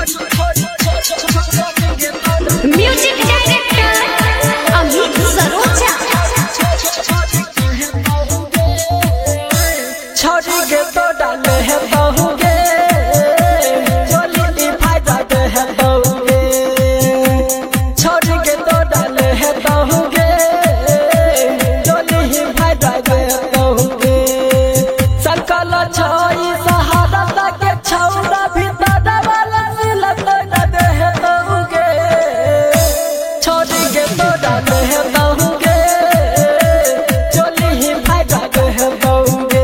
Music director Amit Saroja. छोड़ी के तो डाले है बहुगे चोली की फायदा दे है बहुगे। छोड़ी के तो डाले है बहुगे चोली ही फायदा दे है बहुगे। संकल छोई सहारा के छौड़ा भीतर वाला सिलत दे है बहुगे। छोड़ी के तो डाले है बहुगे चोली ही फायदा दे है बहुगे।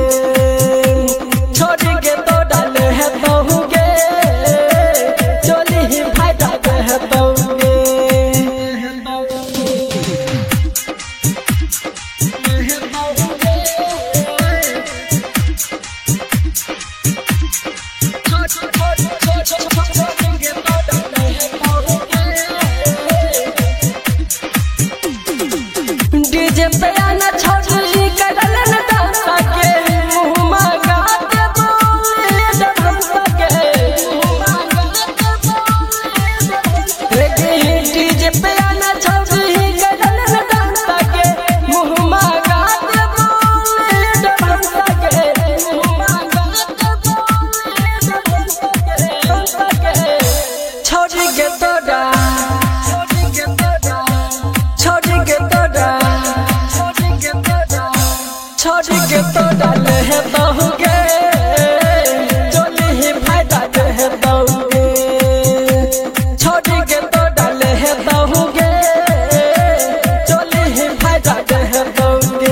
डीजे पे आना छोड़ी करल न डांस के मुंह मांगा दे बोले डांस के। डीजे पे आना छोड़ी करल न डांस के मुंह मांगा दे बोले डांस के। छोड़ी के तो छोड़ी के तो डाले है बहुगे चोली ही फायदा दे है बहुगे। छोड़ी के तो डाले है बहुगे चोली ही फायदा दे है बहुगे।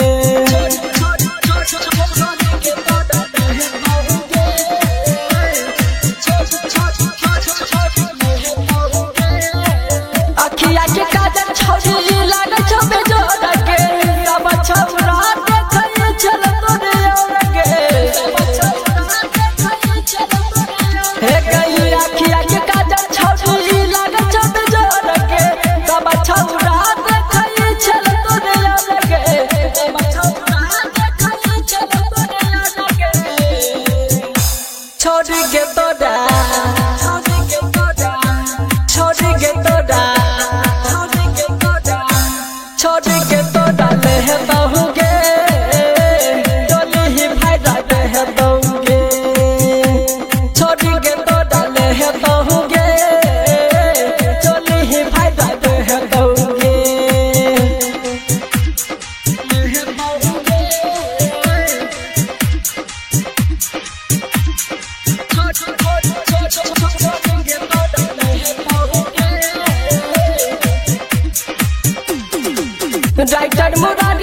अखिया के काजल छोड़ी लागे छबे जोड़ के सब छौरा छोड़ी के तो छोड़ी के तो डाले है बहुगे चोली ही फायदा दे है बहुगे। छोड़ी के तो डाले है बहुगे चोली ही फायदा दे है बहुगे। राइटर मुराद